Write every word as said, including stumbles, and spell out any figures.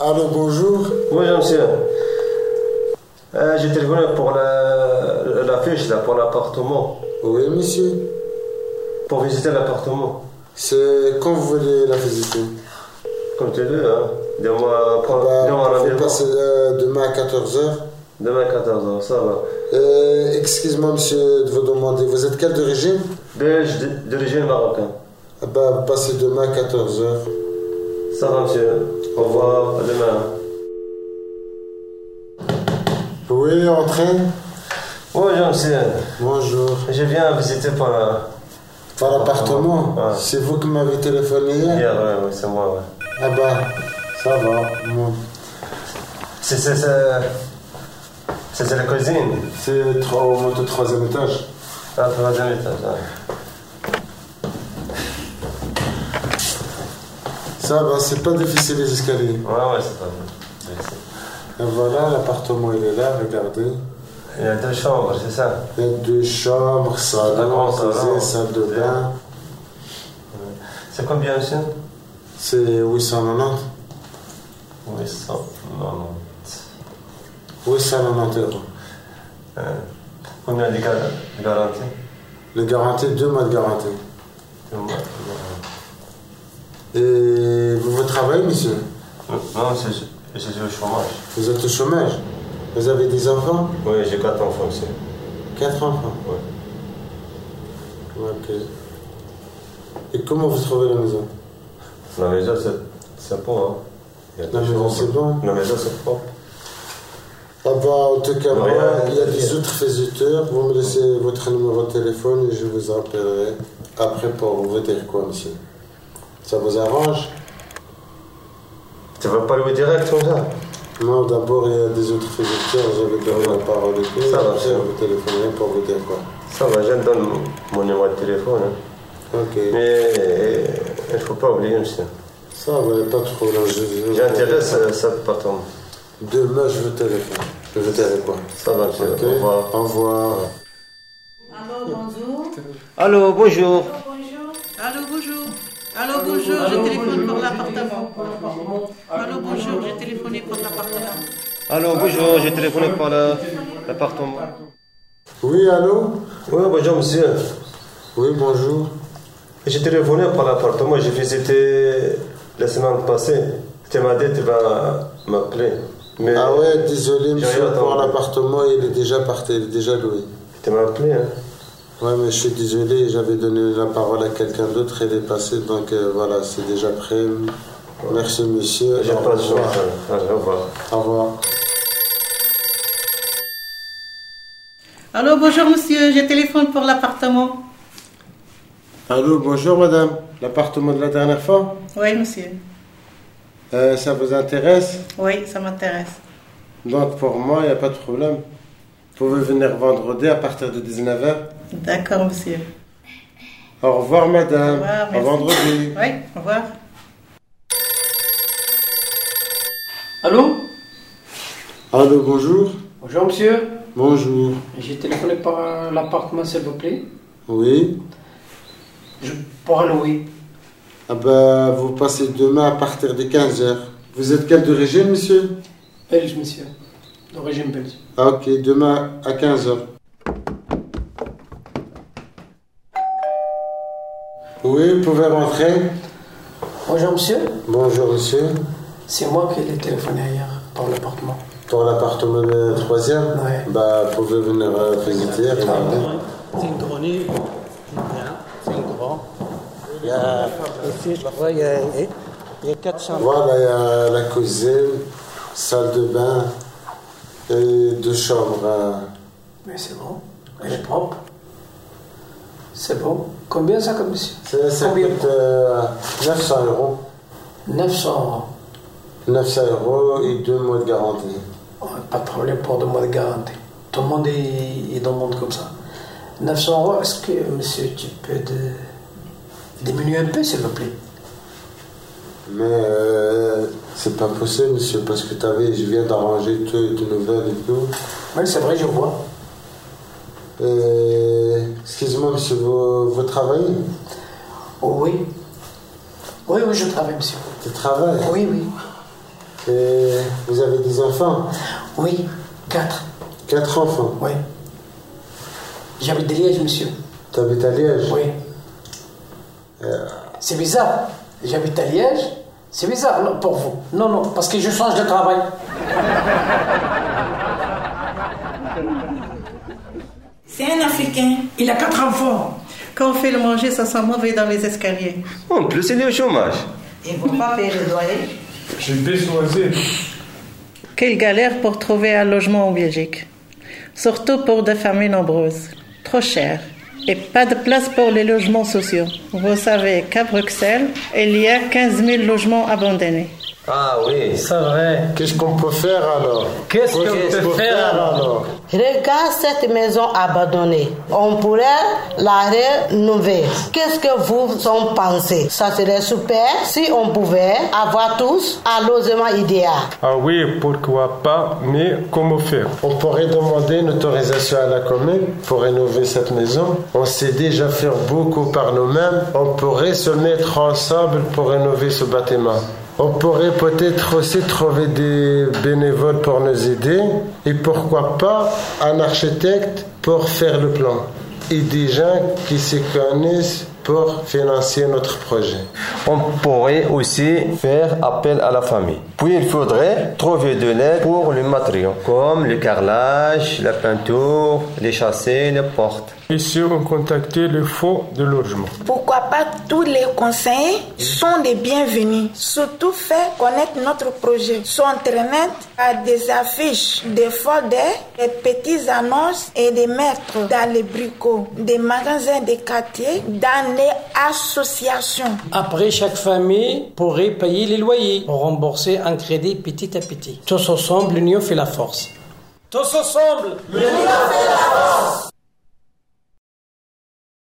allô, bonjour. Bonjour monsieur. Euh, j'ai téléphoné pour la, la fiche là, pour l'appartement. Oui monsieur. Pour visiter l'appartement. C'est quand vous voulez la visiter? Comme tu veux, hein. Dis-moi, prends, bah, dis-moi un vous rendez-vous. passez euh, demain à quatorze heures. Demain à quatorze heures, ça va. Euh, excuse-moi monsieur de vous demander, vous êtes quelle d'origine? Belge d'origine marocaine. Ah bah, vous passez demain à quatorze heures. Ça va monsieur. Au revoir, à demain. Oui, entrez. Bonjour monsieur. Bonjour. Je viens visiter pour la... Par l'appartement? Ouais. C'est vous qui m'avez téléphoné hier? Hier, ouais, ouais, c'est moi, ouais. Ah bah, ça va. Bon. C'est, c'est, c'est... C'est, c'est la cuisine. C'est au monte au troisième étage. Ah, troisième étage, ouais. Ça va, c'est pas difficile les escaliers. Ouais, ouais, c'est pas bien. Et voilà, l'appartement il est là, regardez. Il y a deux chambres, c'est ça? Il y a deux chambres, salon, cuisine, salle de bain. C'est combien, monsieur? C'est huit cent quatre-vingt-dix. huit cent quatre-vingt-dix. huit cent quatre-vingt-dix euros. Euh, combien de gar- de garantie? Le garantie, deux mois de garantie. Deux mois. Et vous, vous travaillez, monsieur? Non, je, je suis au chômage. Vous êtes au chômage? Vous avez des enfants? Oui, j'ai quatre enfants aussi. Quatre enfants? Oui. Ok. Et comment vous trouvez la maison? La maison, c'est, c'est bon, hein. Il y a La des maison, chambres. c'est bon? La maison, c'est propre. Ah bah, en tout cas, Non, moi, rien, il y a rien. des autres visiteurs. Vous me laissez votre numéro de téléphone et je vous appellerai après pour vous dire quoi, monsieur. Ça vous arrange? Tu vas pas louer direct comme ça? Non, d'abord, il y a des autres visiteurs. J'avais donné la parole et tout. Ça va, Après, ça va. vous téléphonerez pour vous dire quoi. Ça va, je te donne mon numéro de téléphone. Hein. Ok. Mais il ne faut pas oublier, monsieur. Ça va, il n'y a pas de problème. Je- je- J'intéresse euh, cet appartement. Demain, je vous téléphone. Je vous téléphone. Ça va, monsieur. Ok. Au revoir. Au revoir. Allô, bonjour. Allô, bonjour. Bonjour. Allô, bonjour. Allô, bonjour, je téléphone pour l'appartement. Allô, bonjour, j'ai téléphoné pour l'appartement. Allô, bonjour, j'ai téléphoné pour la- l'appartement. Oui, allô? Oui, bonjour, monsieur. Oui, bonjour. J'ai téléphoné pour l'appartement, j'ai visité la semaine passée. Tu m'as dit que tu vas m'appeler. Mais Ah ouais, désolé, j'ai monsieur, rien pour entendu. l'appartement, il est déjà parti, il est déjà loué. Tu m'as appelé, hein? Ouais, mais je suis désolé, j'avais donné la parole à quelqu'un d'autre, elle est passée, donc euh, voilà, c'est déjà prêt. Merci, monsieur. J'ai Au pas de chance. revoir. hein. Allez, au revoir. Au revoir. Allô, bonjour, monsieur, je téléphone pour l'appartement. Allô, bonjour madame. L'appartement de la dernière fois, Oui, monsieur. euh, ça vous intéresse? Oui, ça m'intéresse. Donc pour moi, il n'y a pas de problème. Vous pouvez venir vendredi à partir de dix-neuf heures. D'accord, monsieur. Au revoir madame. Au revoir, À merci. vendredi. Oui, au revoir. Allô? Allô, bonjour. Bonjour monsieur, Bonjour. j'ai téléphoné pour euh, l'appartement s'il vous plaît. Oui. Je, pour louer. Ah ben, vous passez demain à partir de quinze heures. Vous êtes quelle d'origine, monsieur? Belge monsieur, d'origine belge. Ah, ok, demain à quinze heures. Oui, vous pouvez rentrer. Bonjour monsieur, Bonjour, monsieur. c'est moi qui l'ai téléphoné hier pour l'appartement. Pour l'appartement de troisième, Ouais. bah, vous pouvez venir euh, visiter, regarder. C'est une grande, c'est bien, c'est une grande. Il y a, ici, je crois, il y a, il y a quatre chambres. Voilà, il y a la cuisine, salle de bain et deux chambres. euh. Mais c'est bon, elle est propre. C'est bon. Combien ça comme monsieur? Ça, ça Combien? coûte euh, neuf cents euros. neuf cents euros. neuf cents euros et deux mois de garantie. Oh, pas de problème pour deux mois de garantie. Tout le monde est, est dans le monde comme ça. neuf cents euros, est-ce que monsieur tu peux de, diminuer un peu s'il vous plaît? Mais euh, c'est pas possible, monsieur, parce que t'as vu, je viens d'arranger tout, de nouvelles et tout. Oui, c'est vrai, je vois. Euh, Excusez-moi, monsieur, vous, vous travaillez? Oh, oui. Oui, oui, je travaille, monsieur. Tu travailles? Oui, oui. Et vous avez des enfants? Oui, quatre. Quatre enfants? Oui. J'habite à Liège, monsieur. Tu habites à Liège? Oui. Euh... C'est bizarre. J'habite à Liège. C'est bizarre non, pour vous. Non, non, parce que je change de travail. C'est un Africain. Il a quatre enfants. Quand on fait le manger, ça sent mauvais dans les escaliers. En plus, il est au chômage. Ils ne vont pas payer le loyer. J'ai besoin. Quelle galère pour trouver un logement en Belgique. Surtout pour des familles nombreuses. Trop cher. Et pas de place pour les logements sociaux. Vous savez qu'à Bruxelles, il y a quinze mille logements abandonnés. Ah oui. C'est vrai. Qu'est-ce qu'on peut faire alors? Qu'est-ce qu'on peut faire alors? Regarde cette maison abandonnée. On pourrait la rénover. Qu'est-ce que vous en pensez? Ça serait super si on pouvait avoir tous un logement idéal. Ah oui, pourquoi pas, mais comment faire? On pourrait demander une autorisation à la commune pour rénover cette maison. On sait déjà faire beaucoup par nous-mêmes. On pourrait se mettre ensemble pour rénover ce bâtiment. On pourrait peut-être aussi trouver des bénévoles pour nous aider et pourquoi pas un architecte pour faire le plan et des gens qui se connaissent pour financer notre projet. On pourrait aussi faire appel à la famille. Puis il faudrait trouver de l'aide pour les matériaux, comme le carrelage, la peinture, les châssis, les portes. Et si on contactait le fonds de logement? Pourquoi pas tous les conseillers sont les bienvenus. Surtout faire connaître notre projet. Sur Internet, à des affiches, des folders, des petites annonces et des mettre dans les bricots, des magasins des quartiers, dans les associations. Après, chaque famille pourrait payer les loyers pour rembourser un crédit petit à petit. Tous ensemble, l'union fait la force. Tous ensemble, l'union fait la force.